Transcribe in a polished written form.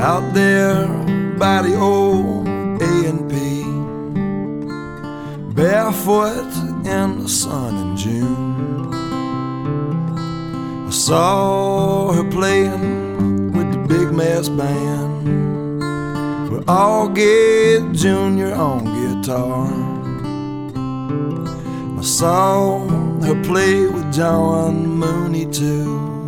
out there by the old A&P, barefoot in the sun in June. I saw her playing with the big mass band with Augie Jr. on guitar. I saw her play with John Mooney too.